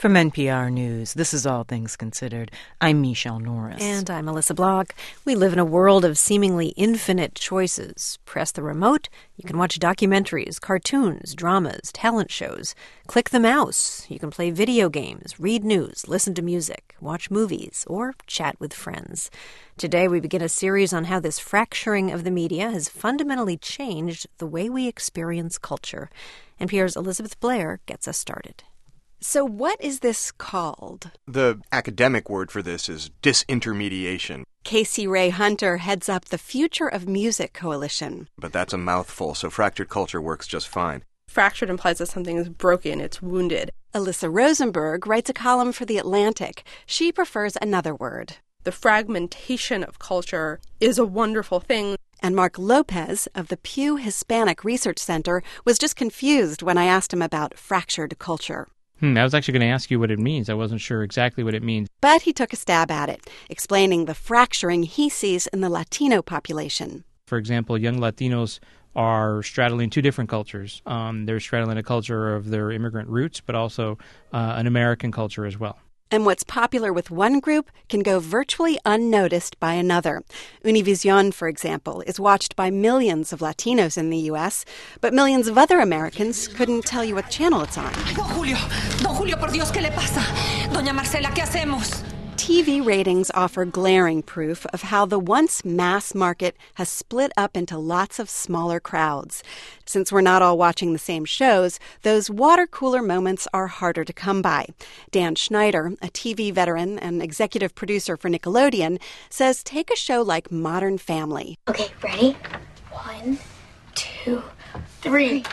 From NPR News, this is All Things Considered. I'm Michelle Norris. And I'm Melissa Block. We live in a world of seemingly infinite choices. Press the remote, you can watch documentaries, cartoons, dramas, talent shows. Click the mouse, you can play video games, read news, listen to music, watch movies, or chat with friends. Today we begin a series on how this fracturing of the media has fundamentally changed the way we experience culture. NPR's Elizabeth Blair gets us started. So what is this called? The academic word for this is disintermediation. Casey Ray Hunter heads up the Future of Music Coalition. But that's a mouthful, so fractured culture works just fine. Fractured implies that something is broken, it's wounded. Alyssa Rosenberg writes a column for The Atlantic. She prefers another word. The fragmentation of culture is a wonderful thing. And Mark Lopez of the Pew Hispanic Research Center was just confused when I asked him about fractured culture. I was actually going to ask you what it means. I wasn't sure exactly what it means. But he took a stab at it, explaining the fracturing he sees in the Latino population. For example, young Latinos are straddling two different cultures. They're straddling a culture of their immigrant roots, but also an American culture as well. And what's popular with one group can go virtually unnoticed by another. Univision, for example, is watched by millions of Latinos in the U.S., but millions of other Americans couldn't tell you what channel it's on. Don Julio, por Dios, ¿qué le pasa? Doña Marcela, ¿qué hacemos? TV ratings offer glaring proof of how the once mass market has split up into lots of smaller crowds. Since we're not all watching the same shows, those water cooler moments are harder to come by. Dan Schneider, a TV veteran and executive producer for Nickelodeon, says take a show like Modern Family. Okay, ready? 1, 2, 3.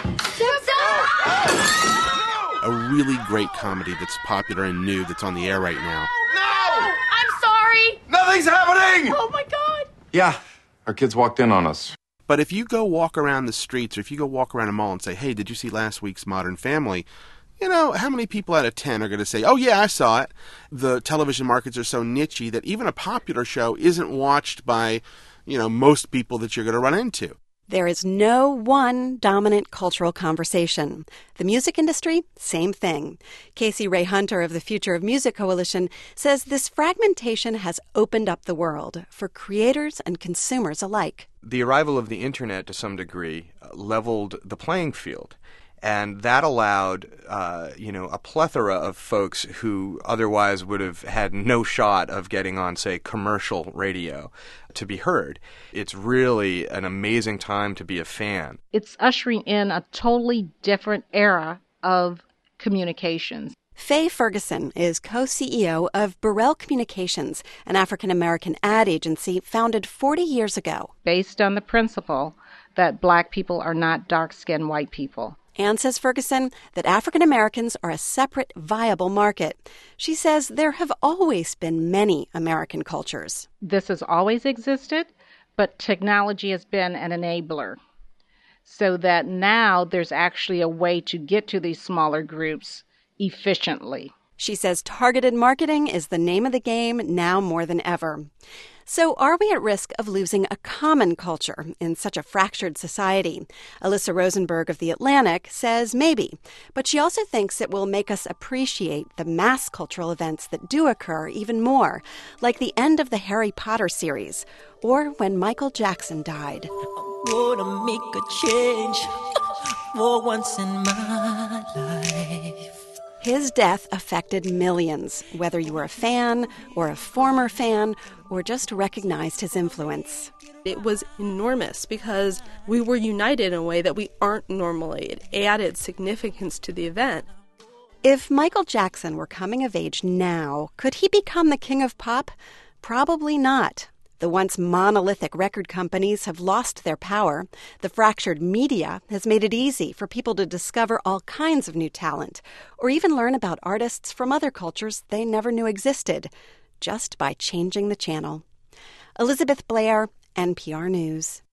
A really great comedy that's popular and new that's on the air right now. I'm sorry. Nothing's happening! Oh, my God. Yeah, our kids walked in on us. But if you go walk around the streets or if you go walk around a mall and say, hey, did you see last week's Modern Family? You know, how many people out of 10 are going to say, oh, yeah, I saw it? The television markets are so niche-y that even a popular show isn't watched by, most people that you're going to run into. There is no one dominant cultural conversation. The music industry, same thing. Casey Ray Hunter of the Future of Music Coalition says this fragmentation has opened up the world for creators and consumers alike. The arrival of the internet, to some degree, leveled the playing field. And that allowed, a plethora of folks who otherwise would have had no shot of getting on, say, commercial radio to be heard. It's really an amazing time to be a fan. It's ushering in a totally different era of communications. Faye Ferguson is co-CEO of Burrell Communications, an African-American ad agency founded 40 years ago. Based on the principle that black people are not dark-skinned white people. And says Ferguson that African Americans are a separate, viable market. She says there have always been many American cultures. This has always existed, but technology has been an enabler. So that now there's actually a way to get to these smaller groups efficiently. She says targeted marketing is the name of the game now more than ever. So are we at risk of losing a common culture in such a fractured society? Alyssa Rosenberg of The Atlantic says maybe, but she also thinks it will make us appreciate the mass cultural events that do occur even more, like the end of the Harry Potter series, or when Michael Jackson died. I'm gonna make a change for once in my life. His death affected millions, whether you were a fan or a former fan or just recognized his influence. It was enormous because we were united in a way that we aren't normally. It added significance to the event. If Michael Jackson were coming of age now, could he become the king of pop? Probably not. The once monolithic record companies have lost their power. The fractured media has made it easy for people to discover all kinds of new talent, or even learn about artists from other cultures they never knew existed, just by changing the channel. Elizabeth Blair, NPR News.